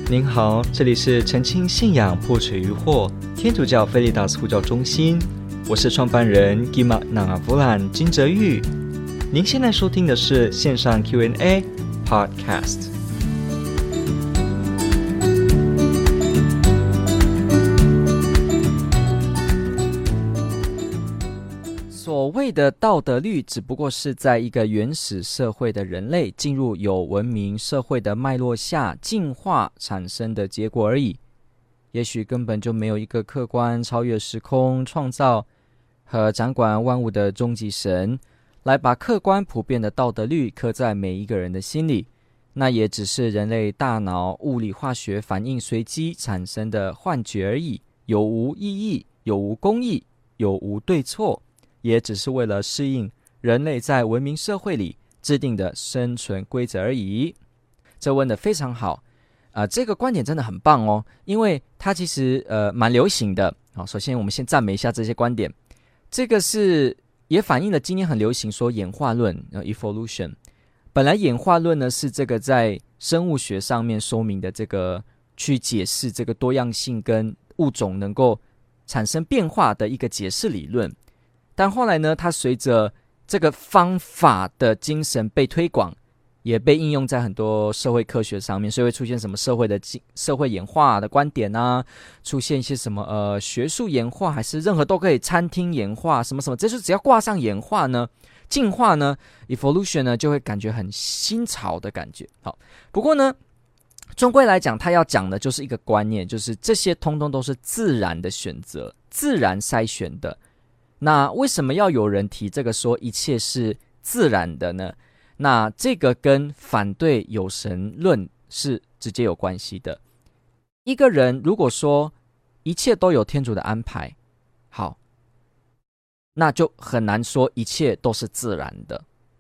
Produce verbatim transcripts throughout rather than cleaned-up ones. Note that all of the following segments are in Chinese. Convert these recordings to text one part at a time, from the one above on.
您好，这里是澄清信仰破除疑惑天主教菲利达斯呼叫中心，我是创办人 Gima Nangavulan 金哲玉。您现在收听的是线上 Q and A Podcast。所谓的道德律，只不过是在一个原始社会的人类进入有文明社会的脉络下进化产生的结果而已。也许根本就没有一个客观超越时空创造和掌管万物的终极神来把客观普遍的道德律刻在每一个人的心里，那也只是人类大脑物理化学反应随机产生的幻觉而已，有无意义，有无公义，有无对错，也只是为了适应人类在文明社会里制定的生存规则而已。这问得非常好，呃，这个观点真的很棒哦，因为它其实呃蛮流行的。好，首先我们先赞美一下这些观点，这个是也反映了今天很流行说演化论、呃、evolution。本来演化论呢是这个在生物学上面说明的这个去解释这个多样性跟物种能够产生变化的一个解释理论。但后来呢，它随着这个方法的精神被推广，也被应用在很多社会科学上面，所以会出现什么社会的社会演化的观点啊，出现一些什么呃学术演化，还是任何都可以餐厅演化什么什么，这就只要挂上演化呢、进化呢 evolution 呢，就会感觉很新潮的感觉。好，不过呢，终归来讲，他要讲的就是一个观念，就是这些通通都是自然的选择，自然筛选的。那为什么要有人提这个说一切是自然的呢？那这个跟反对有神论是直接有关系的。一个人如果说一切都有天主的安排，好，那就很难说一切都是自然的，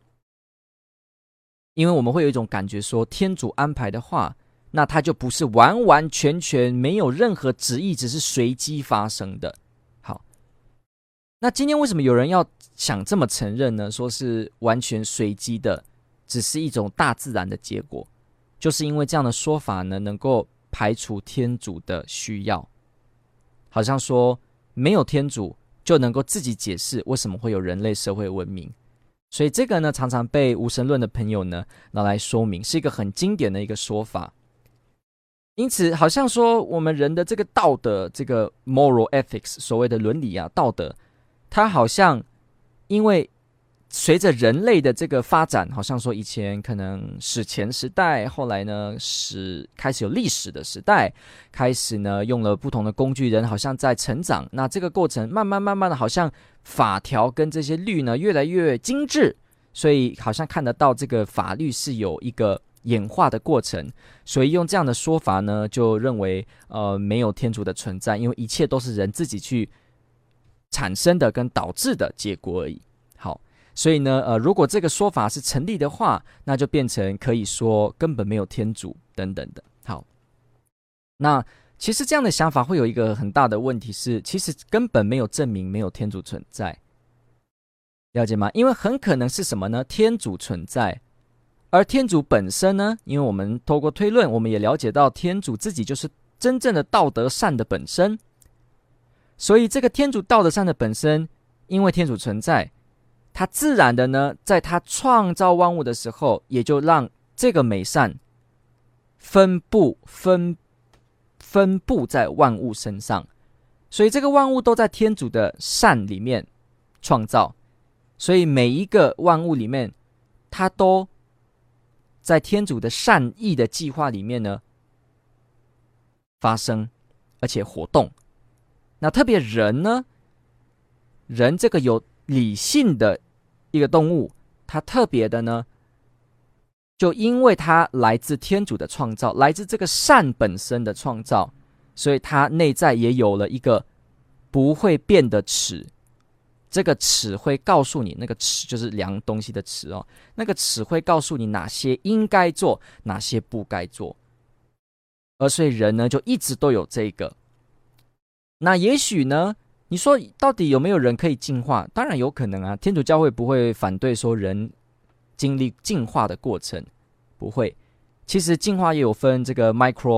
因为我们会有一种感觉说天主安排的话，那它就不是完完全全没有任何旨意，只是随机发生的。那今天为什么有人要想这么承认呢？说是完全随机的，只是一种大自然的结果，就是因为这样的说法呢，能够排除天主的需要，好像说没有天主就能够自己解释为什么会有人类社会文明，所以这个呢，常常被无神论的朋友呢拿来说明，是一个很经典的一个说法。因此，好像说我们人的这个道德，这个 moral ethics， 所谓的伦理啊，道德。它好像因为随着人类的这个发展，好像说以前可能史前时代，后来呢史开始有历史的时代，开始呢用了不同的工具，人好像在成长，那这个过程慢慢慢慢的好像法条跟这些律呢越来越精致，所以好像看得到这个法律是有一个演化的过程，所以用这样的说法呢就认为呃没有天主的存在，因为一切都是人自己去产生的跟导致的结果而已。好，所以呢，呃，如果这个说法是成立的话，那就变成可以说根本没有天主等等的。好，那其实这样的想法会有一个很大的问题是，其实根本没有证明没有天主存在，了解吗？因为很可能是什么呢？天主存在，而天主本身呢，因为我们透过推论，我们也了解到天主自己就是真正的道德善的本身。所以这个天主道德善的本身，因为天主存在，他自然的呢，在他创造万物的时候，也就让这个美善分布分分布在万物身上，所以这个万物都在天主的善里面创造，所以每一个万物里面，它都在天主的善意的计划里面呢发生，而且活动。那特别人呢，人这个有理性的一个动物，它特别的呢，就因为它来自天主的创造，来自这个善本身的创造，所以它内在也有了一个不会变的尺。这个尺会告诉你，那个尺就是量东西的尺哦，那个尺会告诉你哪些应该做，哪些不该做。而所以人呢，就一直都有这个。那也许呢，你说到底有没有人可以进化？当然有可能啊，天主教会不会反对说人经历进化的过程，不会。其实进化也有分这个 micro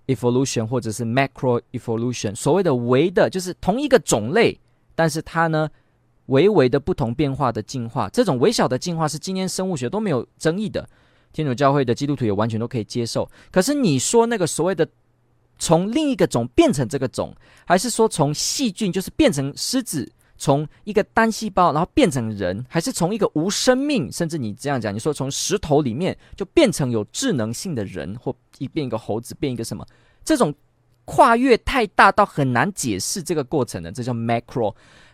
evolution 或者是 macro evolution， 所谓的微的就是同一个种类，但是它呢微微的不同变化的进化，这种微小的进化是今天生物学都没有争议的，天主教会的基督徒也完全都可以接受。可是你说那个所谓的从另一个种变成这个种，还是说从细菌就是变成狮子，从一个单细胞然后变成人，还是从一个无生命，甚至你这样讲，你说从石头里面就变成有智能性的人，或变一个猴子，变一个什么，这种跨越太大到很难解释这个过程的，这叫 macro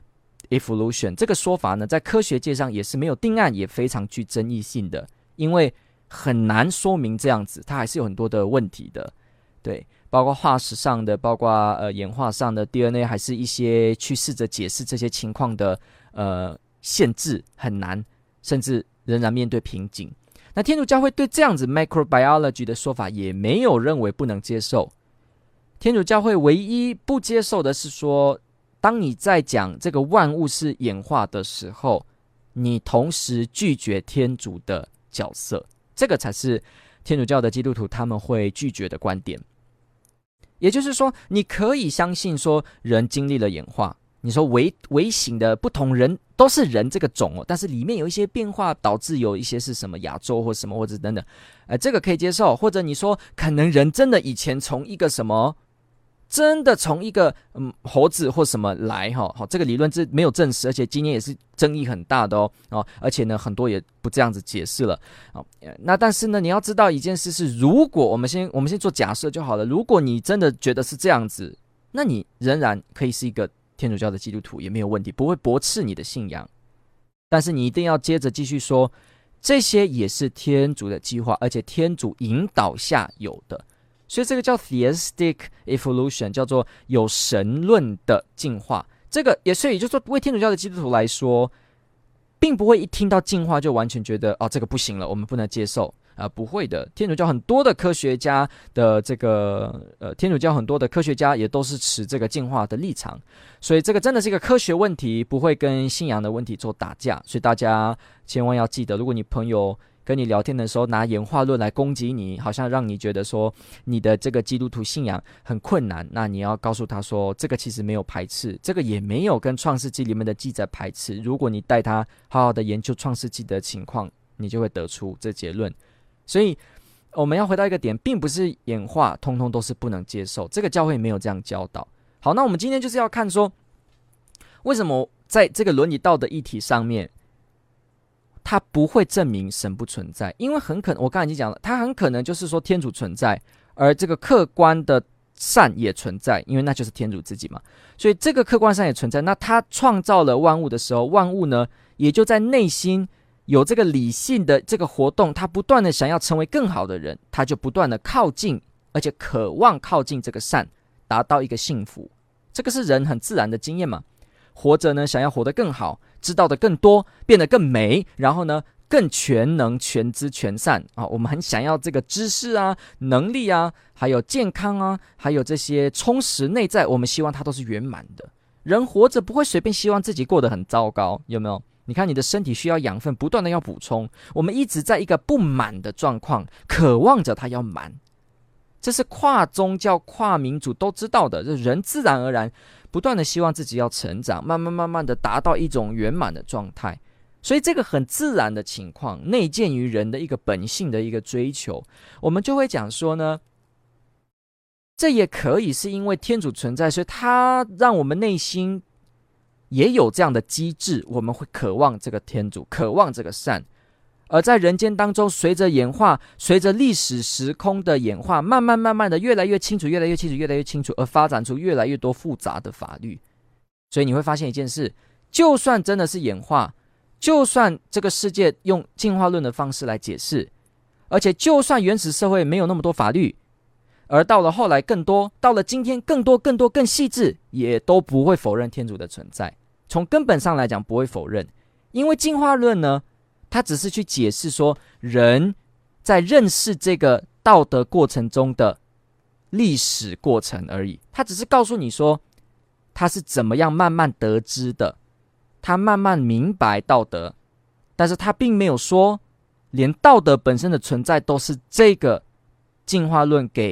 evolution。 这个说法呢在科学界上也是没有定案，也非常具争议性的，因为很难说明这样子，它还是有很多的问题的。对，包括化石上的，包括呃演化上的 D N A， 还是一些去试着解释这些情况的呃限制很难，甚至仍然面对瓶颈。那天主教会对这样子 microbiology 的说法也没有认为不能接受。天主教会唯一不接受的是说，当你在讲这个万物是演化的时候，你同时拒绝天主的角色，这个才是天主教的基督徒他们会拒绝的观点。也就是说，你可以相信说人经历了演化，你说微微型的不同人都是人这个种哦，但是里面有一些变化，导致有一些是什么亚洲或什么或者等等，呃，这个可以接受。或者你说可能人真的以前从一个什么，真的从一个嗯猴子或什么来哈，好，这个理论是没有证实，而且今天也是争议很大的哦，哦，而且呢很多也不这样子解释了，哦，那但是呢你要知道一件事是，如果我们先我们先做假设就好了，如果你真的觉得是这样子，那你仍然可以是一个天主教的基督徒也没有问题，不会驳斥你的信仰，但是你一定要接着继续说，这些也是天主的计划，而且天主引导下有的。所以这个叫 theistic evolution， 叫做有神论的进化。这个也所以就是说，为天主教的基督徒来说，并不会一听到进化就完全觉得哦这个不行了，我们不能接受啊、呃，不会的。天主教很多的科学家的这个呃，天主教很多的科学家也都是持这个进化的立场，所以这个真的是一个科学问题，不会跟信仰的问题做打架。所以大家千万要记得，如果你朋友跟你聊天的时候拿演化论来攻击你，好像让你觉得说你的这个基督徒信仰很困难，那你要告诉他说，这个其实没有排斥，这个也没有跟创世纪里面的记载排斥。如果你带他好好的研究创世纪的情况，你就会得出这结论。所以我们要回到一个点，并不是演化通通都是不能接受，这个教会没有这样教导。好，那我们今天就是要看说，为什么在这个伦理道德议题上面它不会证明神不存在，因为很可能我刚才已经讲了，它很可能就是说天主存在，而这个客观的善也存在，因为那就是天主自己嘛。所以这个客观善也存在，那他创造了万物的时候，万物呢也就在内心有这个理性的这个活动，他不断的想要成为更好的人，他就不断的靠近，而且渴望靠近这个善，达到一个幸福。这个是人很自然的经验嘛。活着呢，想要活得更好，知道的更多，变得更美，然后呢更全能全知全善啊！我们很想要这个知识啊、能力啊，还有健康啊，还有这些充实内在，我们希望它都是圆满的。人活着不会随便希望自己过得很糟糕，有没有？你看你的身体需要养分，不断的要补充，我们一直在一个不满的状况，渴望着它要满。这是跨宗教、跨民族都知道的，人自然而然不断的希望自己要成长，慢慢慢慢的达到一种圆满的状态。所以这个很自然的情况，内建于人的一个本性的一个追求，我们就会讲说呢，这也可以是因为天主存在，所以他让我们内心也有这样的机制，我们会渴望这个天主，渴望这个善。而在人间当中，随着演化，随着历史时空的演化，慢慢慢慢的越来越清楚，越来越清楚，越来越清楚，而发展出越来越多复杂的法律。所以你会发现一件事，就算真的是演化，就算这个世界用进化论的方式来解释，而且就算原始社会没有那么多法律，而到了后来更多，到了今天更多更多更细致，也都不会否认天主的存在。从根本上来讲不会否认，因为进化论呢，他只是去解释说人在认识这个道德过程中的历史过程而已，他只是告诉你说他是怎么样慢慢得知的，他慢慢明白道德，但是他并没有说连道德本身的存在都是这个进化论给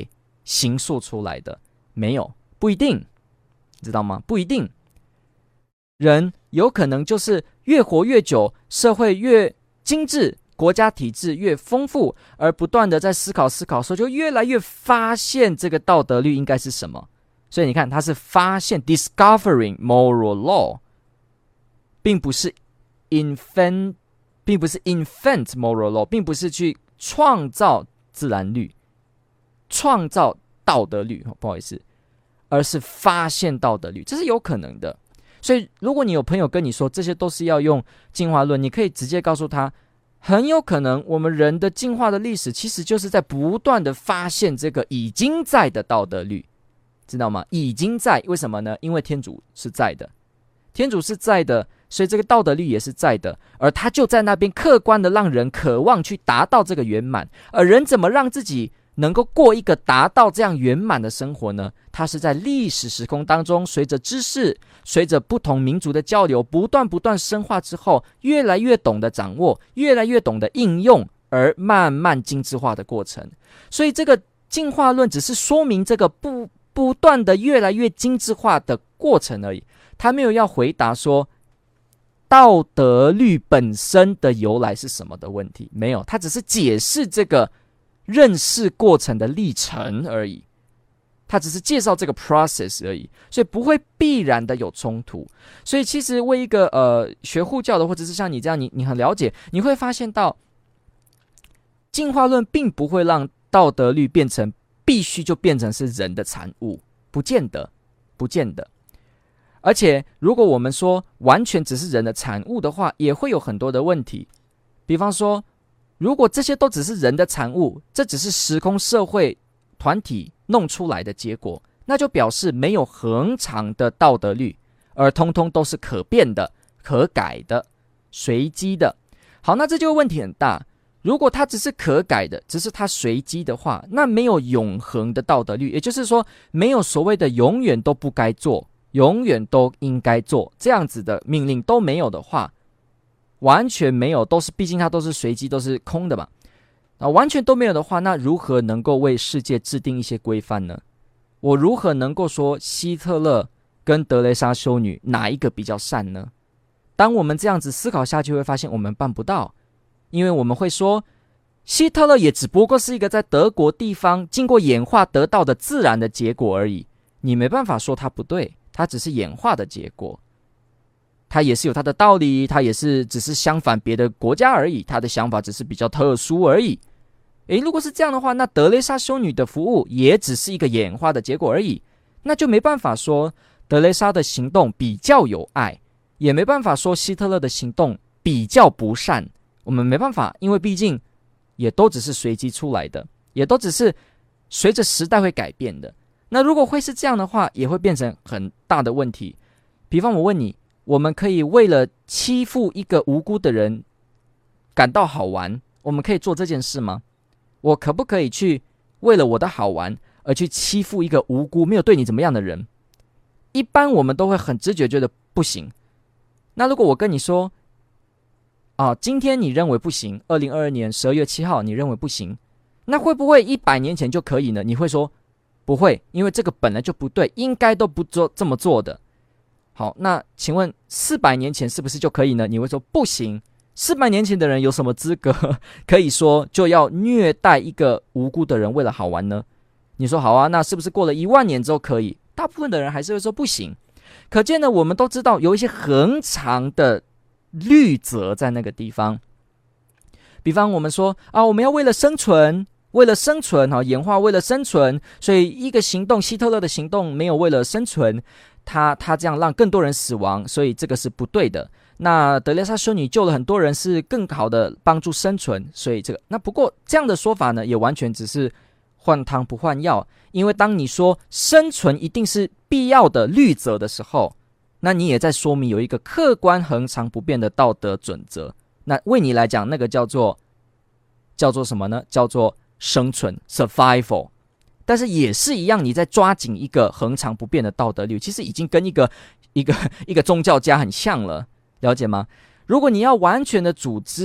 形塑出来的？没有，不一定，知道吗？不一定。人有可能就是越活越久，社会越精致，国家体制越丰富，而不断的在思考思考的时候，就越来越发现这个道德律应该是什么。所以你看，他是发现 discovering moral law， 并不是 invent， 并不是 invent moral law， 并不是去创造自然律，创造道德律，不好意思，而是发现道德律，这是有可能的。所以如果你有朋友跟你说这些都是要用进化论，你可以直接告诉他，很有可能我们人的进化的历史其实就是在不断的发现这个已经在的道德律，知道吗？已经在，为什么呢？因为天主是在的，天主是在的，所以这个道德律也是在的，而他就在那边客观的让人渴望去达到这个圆满。而人怎么让自己能够过一个达到这样圆满的生活呢？它是在历史时空当中，随着知识，随着不同民族的交流，不断不断深化之后，越来越懂得掌握，越来越懂得应用，而慢慢精致化的过程。所以这个进化论只是说明这个不不断的越来越精致化的过程而已，他没有要回答说道德律本身的由来是什么的问题，没有，他只是解释这个认识过程的历程而已，他只是介绍这个 process 而已，所以不会必然的有冲突。所以其实为一个呃学护教的，或者是像你这样，你你很了解，你会发现到进化论并不会让道德律变成必须就变成是人的产物，不见得，不见得。而且如果我们说完全只是人的产物的话，也会有很多的问题。比方说，如果这些都只是人的产物，这只是时空社会团体弄出来的结果，那就表示没有恒常的道德律，而通通都是可变的、可改的、随机的。好，那这就问题很大。如果它只是可改的，只是它随机的话，那没有永恒的道德律，也就是说，没有所谓的永远都不该做，永远都应该做这样子的命令都没有的话，完全没有，都是，毕竟它都是随机，都是空的嘛。啊，完全都没有的话，那如何能够为世界制定一些规范呢？我如何能够说希特勒跟德雷莎修女哪一个比较善呢？当我们这样子思考下去，会发现我们办不到，因为我们会说，希特勒也只不过是一个在德国地方经过演化得到的自然的结果而已，你没办法说他不对，他只是演化的结果，他也是有他的道理，他也是只是相反别的国家而已，他的想法只是比较特殊而已。诶，如果是这样的话，那德雷莎修女的服务也只是一个演化的结果而已，那就没办法说德雷莎的行动比较有爱，也没办法说希特勒的行动比较不善，我们没办法，因为毕竟也都只是随机出来的，也都只是随着时代会改变的。那如果会是这样的话，也会变成很大的问题。比方我问你，我们可以为了欺负一个无辜的人感到好玩，我们可以做这件事吗？我可不可以去为了我的好玩而去欺负一个无辜没有对你怎么样的人？一般我们都会很直觉觉得不行。那如果我跟你说啊，今天你认为不行，二零二二年十二月七号你认为不行，那会不会一百年前就可以呢？你会说不会，因为这个本来就不对，应该都不做这么做的。好，那请问四百年前是不是就可以呢？你会说不行，四百年前的人有什么资格可以说就要虐待一个无辜的人为了好玩呢？你说好啊，那是不是过了一万年之后可以？大部分的人还是会说不行。可见呢，我们都知道有一些恒常的律则在那个地方。比方我们说啊，我们要为了生存，为了生存啊，演化为了生存，所以一个行动，希特勒的行动没有为了生存，他他这样让更多人死亡，所以这个是不对的。那德雷莎修女救了很多人，是更好的帮助生存，所以这个那不过这样的说法呢，也完全只是换汤不换药。因为当你说生存一定是必要的律则的时候，那你也在说明有一个客观恒常不变的道德准则。那为你来讲，那个叫做叫做什么呢？叫做生存 survival。但是也是一样，你在抓紧一个恒常不变的道德律，其实已经跟一个一个一个宗教家很像了。了解吗？如果你要完全的组织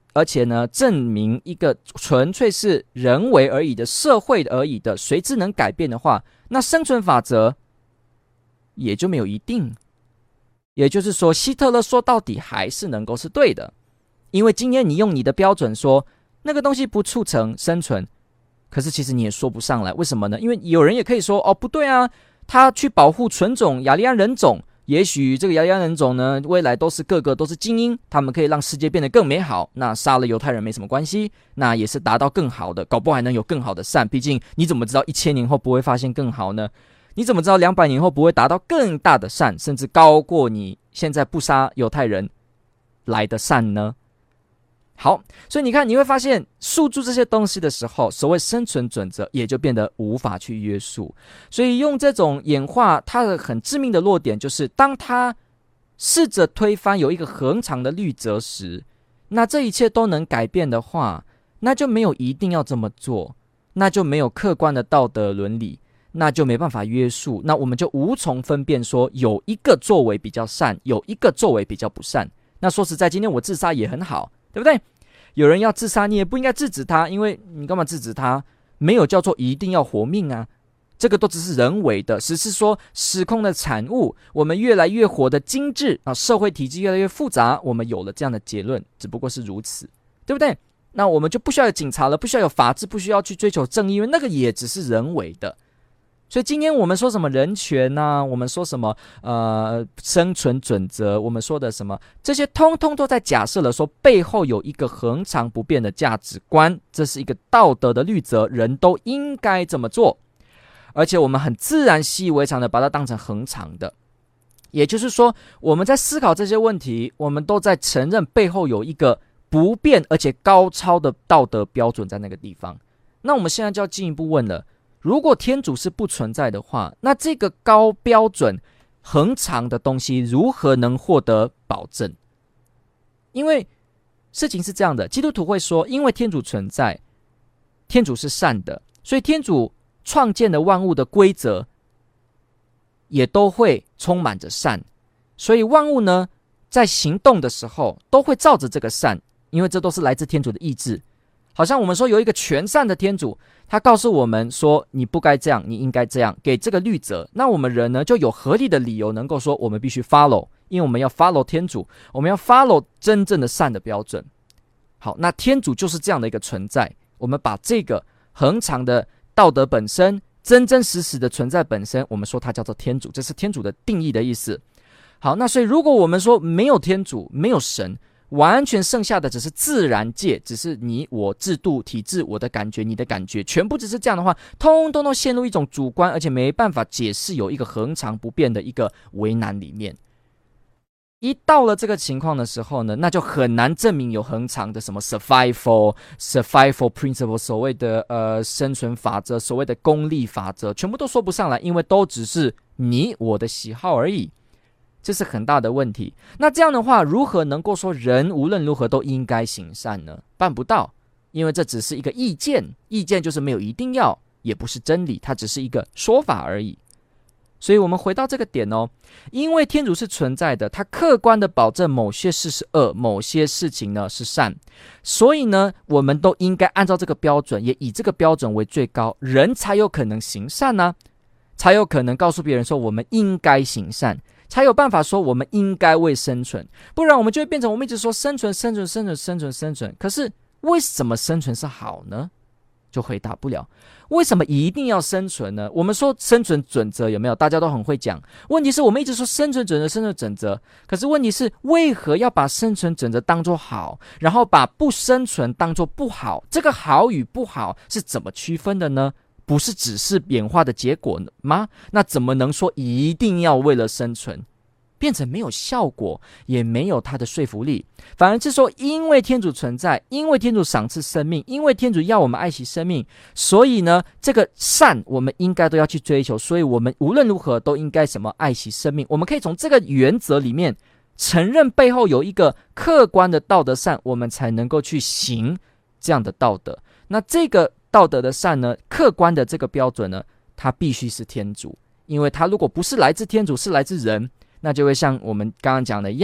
而且呢，证明一个纯粹是人为而已的社会而已的随之能改变的话，那生存法则也就没有一定。也就是说，希特勒说到底还是能够是对的，因为今天你用你的标准说那个东西不促成生存，可是其实你也说不上来，为什么呢？因为有人也可以说，哦，不对啊，他去保护纯种雅利安人种，也许这个雅利安人种呢，未来都是个个都是精英，他们可以让世界变得更美好，那杀了犹太人没什么关系，那也是达到更好的，搞不好还能有更好的善，毕竟你怎么知道一千年后不会发现更好呢？你怎么知道两百年后不会达到更大的善，甚至高过你现在不杀犹太人来的善呢？好，所以你看，你会发现诉诸这些东西的时候，所谓生存准则也就变得无法去约束。所以用这种演化，它的很致命的弱点就是，当它试着推翻有一个恒常的律则时，那这一切都能改变的话，那就没有一定要这么做，那就没有客观的道德伦理，那就没办法约束，那我们就无从分辨说有一个作为比较善，有一个作为比较不善。那说实在，今天我自杀也很好，对不对？有人要自杀，你也不应该制止他，因为你干嘛制止他？没有叫做一定要活命啊，这个都只是人为的，只是说时空的产物，我们越来越活得精致啊，社会体制越来越复杂，我们有了这样的结论，只不过是如此，对不对？那我们就不需要有警察了，不需要有法治，不需要去追求正义，因为那个也只是人为的。所以今天我们说什么人权啊，我们说什么呃生存准则，我们说的什么，这些通通都在假设了说背后有一个恒常不变的价值观，这是一个道德的律则，人都应该这么做，而且我们很自然习以为常的把它当成恒常的。也就是说，我们在思考这些问题，我们都在承认背后有一个不变而且高超的道德标准在那个地方。那我们现在就要进一步问了，如果天主是不存在的话，那这个高标准恒常的东西如何能获得保证？因为事情是这样的，基督徒会说，因为天主存在，天主是善的，所以天主创建的万物的规则也都会充满着善，所以万物呢在行动的时候都会照着这个善，因为这都是来自天主的意志。好像我们说有一个全善的天主，他告诉我们说你不该这样，你应该这样，给这个律则，那我们人呢就有合理的理由能够说我们必须 follow， 因为我们要 follow 天主，我们要 follow 真正的善的标准。好，那天主就是这样的一个存在，我们把这个恒常的道德本身，真真实实的存在本身，我们说它叫做天主，这是天主的定义的意思。好，那所以如果我们说没有天主，没有神，完全剩下的只是自然界，只是你我制度体制，我的感觉你的感觉，全部只是这样的话，通通都陷入一种主观而且没办法解释有一个恒常不变的一个为难里面。一到了这个情况的时候呢，那就很难证明有恒常的什么 survival survival principle， 所谓的呃生存法则，所谓的功利法则，全部都说不上来，因为都只是你我的喜好而已。这是很大的问题。那这样的话，如何能够说人无论如何都应该行善呢？办不到，因为这只是一个意见，意见就是没有一定要，也不是真理，它只是一个说法而已。所以我们回到这个点哦，因为天主是存在的，他客观的保证某些事是恶，某些事情呢是善，所以呢，我们都应该按照这个标准，也以这个标准为最高，人才有可能行善呢、啊，才有可能告诉别人说我们应该行善，才有办法说我们应该为生存，不然我们就会变成我们一直说生存生存生存生存生存，可是为什么生存是好呢？就回答不了。为什么一定要生存呢？我们说生存准则有没有？大家都很会讲，问题是我们一直说生存准则生存准则，可是问题是为何要把生存准则当作好，然后把不生存当作不好？这个好与不好是怎么区分的呢？不是只是演化的结果吗？那怎么能说一定要为了生存？变成没有效果，也没有它的说服力，反而是说因为天主存在，因为天主赏赐生命，因为天主要我们爱惜生命，所以呢这个善我们应该都要去追求，所以我们无论如何都应该什么爱惜生命。我们可以从这个原则里面承认背后有一个客观的道德善，我们才能够去行这样的道德。那这个道德的善呢，客观的这个标准呢，它必须是天主，因为它如果不是来自天主，是来自人，那就会像我们刚刚讲的一样，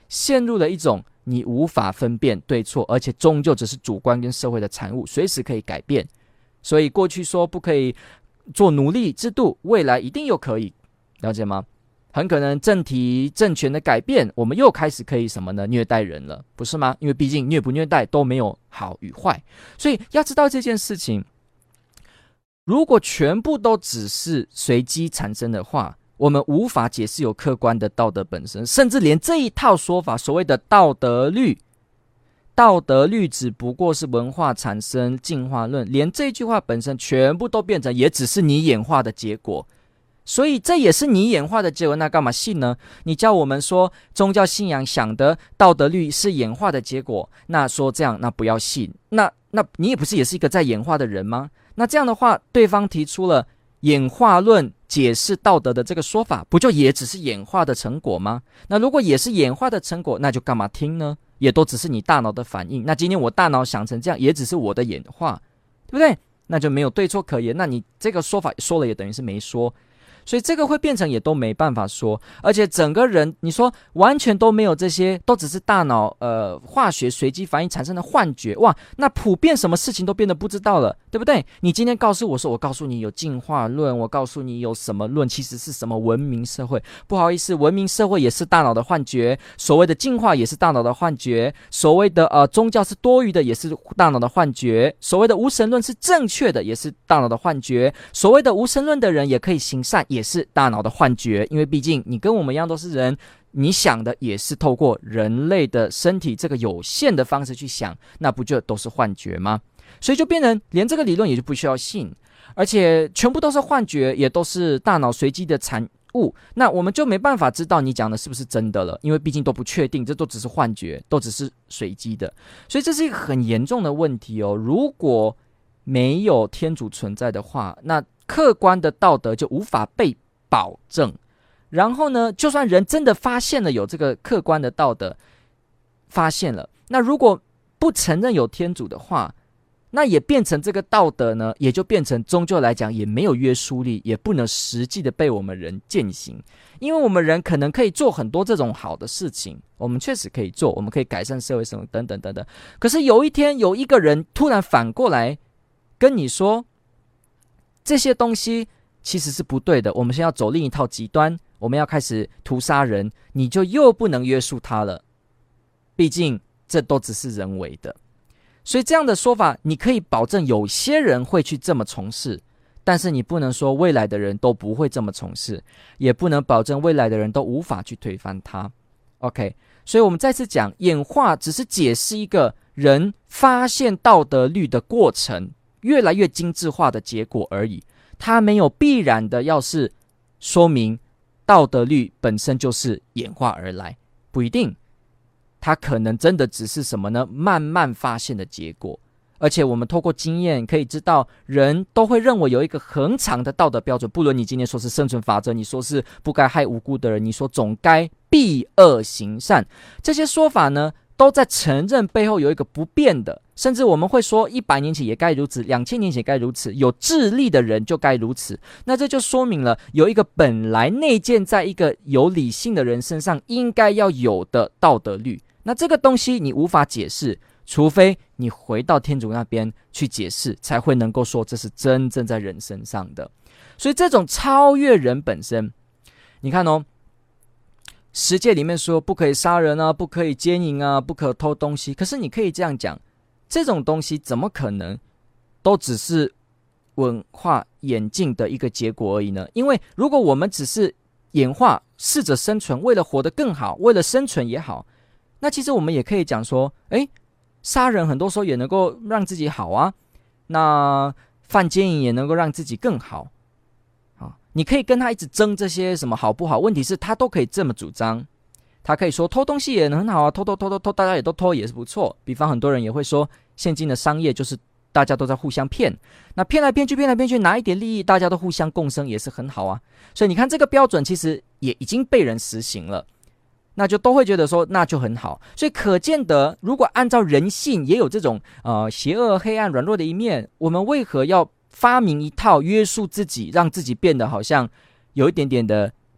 陷入了一种你无法分辨对错，而且终究只是主观跟社会的产物，随时可以改变。所以过去说不可以做奴隶制度，未来一定又可以，了解吗？很可能政体政权的改变，我们又开始可以什么呢？虐待人了，不是吗？因为毕竟虐不虐待都没有好与坏，所以要知道这件事情，如果全部都只是随机产生的话，我们无法解释有客观的道德本身，甚至连这一套说法，所谓的道德律，道德律只不过是文化产生进化论，连这句话本身全部都变成也只是你演化的结果。所以这也是你演化的结果，那干嘛信呢？你叫我们说宗教信仰想的道德律是演化的结果，那说这样那不要信，那那你也不是也是一个在演化的人吗？那这样的话，对方提出了演化论解释道德的这个说法，不就也只是演化的成果吗？那如果也是演化的成果，那就干嘛听呢？也都只是你大脑的反应。那今天我大脑想成这样，也只是我的演化，对不对？那就没有对错可言。那你这个说法说了，也等于是没说。所以这个会变成也都没办法说，而且整个人你说完全都没有这些，都只是大脑呃化学随机反应产生的幻觉，哇，那普遍什么事情都变得不知道了，对不对？你今天告诉我说，我告诉你有进化论，我告诉你有什么论，其实是什么文明社会，不好意思，文明社会也是大脑的幻觉，所谓的进化也是大脑的幻觉，所谓的呃宗教是多余的也是大脑的幻觉，所谓的无神论是正确的也是大脑的幻觉，所谓的无神论的人也可以行善也是大脑的幻觉，因为毕竟你跟我们一样都是人，你想的也是透过人类的身体这个有限的方式去想，那不就都是幻觉吗？所以就变成连这个理论也就不需要信，而且全部都是幻觉，也都是大脑随机的产物，那我们就没办法知道你讲的是不是真的了，因为毕竟都不确定，这都只是幻觉，都只是随机的。所以这是一个很严重的问题哦。如果没有天主存在的话，那客观的道德就无法被保证。然后呢，就算人真的发现了有这个客观的道德，发现了，那如果不承认有天主的话，那也变成这个道德呢，也就变成终究来讲也没有约束力，也不能实际的被我们人践行。因为我们人可能可以做很多这种好的事情，我们确实可以做，我们可以改善社会生活等等等等。可是有一天有一个人突然反过来跟你说，这些东西其实是不对的，我们现在要走另一套极端，我们要开始屠杀人，你就又不能约束他了，毕竟这都只是人为的。所以这样的说法，你可以保证有些人会去这么从事，但是你不能说未来的人都不会这么从事，也不能保证未来的人都无法去推翻它。 OK， 所以我们再次讲，演化只是解释一个人发现道德律的过程越来越精致化的结果而已，它没有必然的要是说明道德律本身就是演化而来，不一定，它可能真的只是什么呢？慢慢发现的结果。而且我们透过经验可以知道，人都会认为有一个恒常的道德标准，不论你今天说是生存法则，你说是不该害无辜的人，你说总该避恶行善，这些说法呢都在承认背后有一个不变的，甚至我们会说一百年前也该如此，两千年前也该如此，有智力的人就该如此。那这就说明了有一个本来内建在一个有理性的人身上应该要有的道德律，那这个东西你无法解释，除非你回到天主那边去解释，才会能够说这是真正在人身上的。所以这种超越人本身，你看哦，十诫里面说不可以杀人啊，不可以奸淫啊，不可偷东西，可是你可以这样讲，这种东西怎么可能都只是文化演进的一个结果而已呢？因为如果我们只是演化试着生存，为了活得更好，为了生存也好，那其实我们也可以讲说，诶，杀人很多时候也能够让自己好啊，那犯奸淫也能够让自己更好啊。你可以跟他一直争这些什么好不好，问题是他都可以这么主张，他可以说偷东西也很好啊，偷偷偷偷偷，大家也都偷也是不错。比方很多人也会说，现今的商业就是大家都在互相骗，那骗来骗去骗来骗去，拿一点利益，大家都互相共生也是很好啊。所以你看这个标准其实也已经被人实行了，那就都会觉得说那就很好。所以可见得，如果按照人性也有这种呃邪恶、黑暗、软弱的一面，我们为何要发明一套约束自己，让自己变得好像有一点点的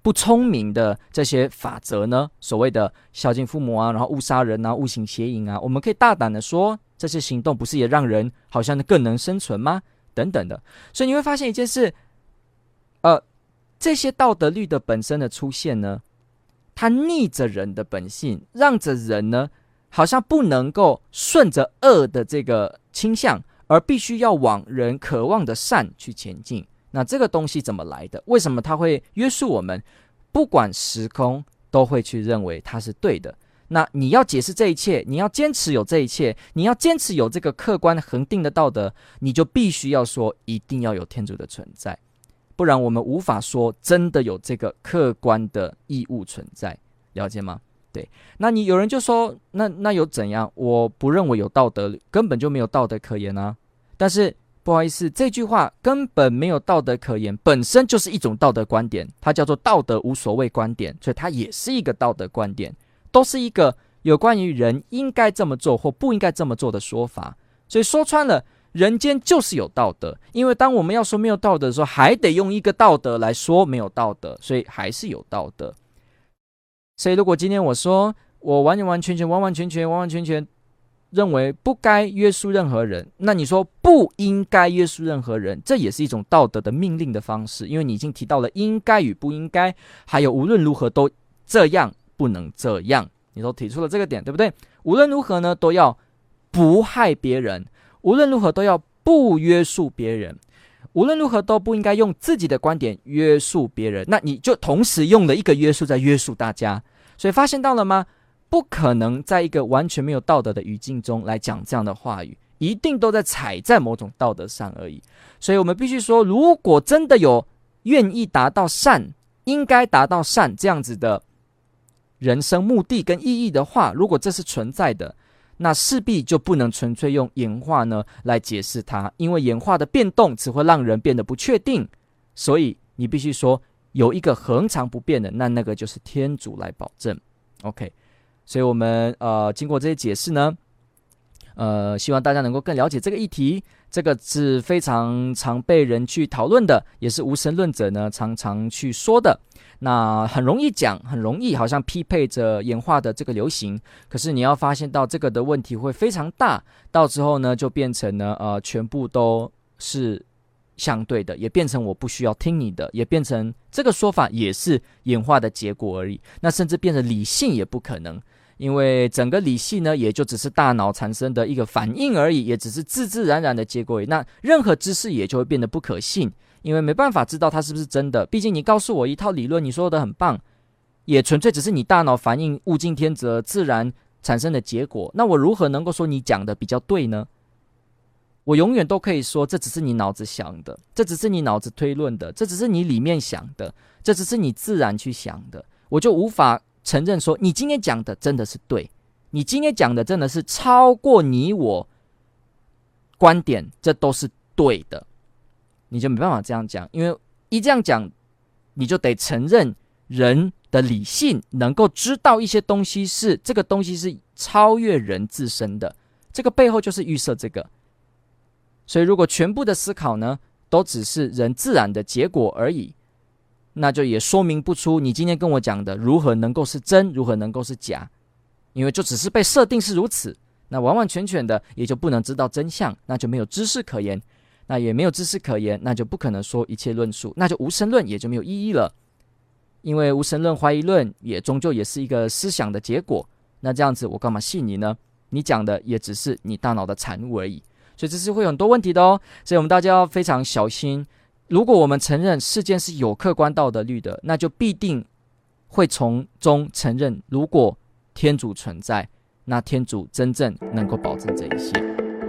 不聪明的这些法则呢，所谓的孝敬父母啊，然后勿杀人啊，勿行邪淫啊，我们可以大胆的说，这些行动不是也让人好像更能生存吗？等等的。所以你会发现一件事，呃，这些道德律的本身的出现呢，它逆着人的本性，让着人呢好像不能够顺着恶的这个倾向，而必须要往人渴望的善去前进。那这个东西怎么来的？为什么它会约束我们？不管时空都会去认为它是对的。那你要解释这一切，你要坚持有这一切，你要坚持有这个客观恒定的道德，你就必须要说一定要有天主的存在，不然我们无法说真的有这个客观的义务存在，了解吗？对，那你有人就说，那那有怎样？我不认为有道德，根本就没有道德可言啊。但是不好意思，这句话根本没有道德可言，本身就是一种道德观点，它叫做道德无所谓观点，所以它也是一个道德观点，都是一个有关于人应该这么做或不应该这么做的说法。所以说穿了，人间就是有道德，因为当我们要说没有道德的时候，还得用一个道德来说没有道德，所以还是有道德。所以如果今天我说我完完全全完完全全完完全全认为不该约束任何人，那你说不应该约束任何人，这也是一种道德的命令的方式，因为你已经提到了应该与不应该，还有无论如何都这样不能这样，你都提出了这个点，对不对？无论如何呢，都要不害别人，无论如何都要不约束别人，无论如何都不应该用自己的观点约束别人，那你就同时用了一个约束在约束大家。所以发现到了吗？不可能在一个完全没有道德的语境中来讲这样的话语，一定都在踩在某种道德上而已。所以我们必须说，如果真的有愿意达到善，应该达到善这样子的人生目的跟意义的话，如果这是存在的，那势必就不能纯粹用演化呢来解释它，因为演化的变动只会让人变得不确定，所以你必须说有一个恒常不变的，那那个就是天主来保证。 OK， 所以我们呃经过这些解释呢，呃希望大家能够更了解这个议题，这个是非常常被人去讨论的，也是无神论者呢常常去说的。那很容易讲，很容易好像匹配着演化的这个流行，可是你要发现到这个的问题会非常大，到之后呢就变成呢呃全部都是相对的，也变成我不需要听你的，也变成这个说法也是演化的结果而已。那甚至变成理性也不可能，因为整个理性呢也就只是大脑产生的一个反应而已，也只是自自然然的结果而已。那任何知识也就会变得不可信，因为没办法知道它是不是真的。毕竟你告诉我一套理论，你说的很棒，也纯粹只是你大脑反应物竞天择自然产生的结果，那我如何能够说你讲的比较对呢？我永远都可以说这只是你脑子想的，这只是你脑子推论的，这只是你里面想的，这只是你自然去想的，我就无法承认说你今天讲的真的是对，你今天讲的真的是超过你我观点，这都是对的，你就没办法这样讲。因为一这样讲，你就得承认人的理性能够知道一些东西是这个东西是超越人自身的，这个背后就是预设这个。所以如果全部的思考呢都只是人自然的结果而已，那就也说明不出你今天跟我讲的如何能够是真，如何能够是假，因为就只是被设定是如此，那完完全全的也就不能知道真相，那就没有知识可言，那也没有知识可言，那就不可能说一切论述，那就无神论也就没有意义了。因为无神论怀疑论也终究也是一个思想的结果，那这样子我干嘛信你呢？你讲的也只是你大脑的产物而已，所以这是会有很多问题的哦。所以我们大家要非常小心，如果我们承认世间是有客观道德律的，那就必定会从中承认如果天主存在，那天主真正能够保证这一切。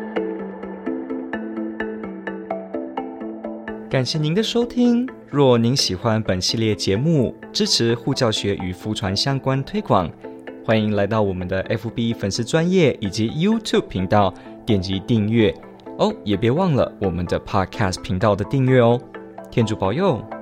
感谢您的收听，若您喜欢本系列节目，支持护教学与福传相关推广，欢迎来到我们的 F B 粉丝专页以及 YouTube 频道点击订阅哦，也别忘了我们的 Podcast 频道的订阅哦。天主保佑。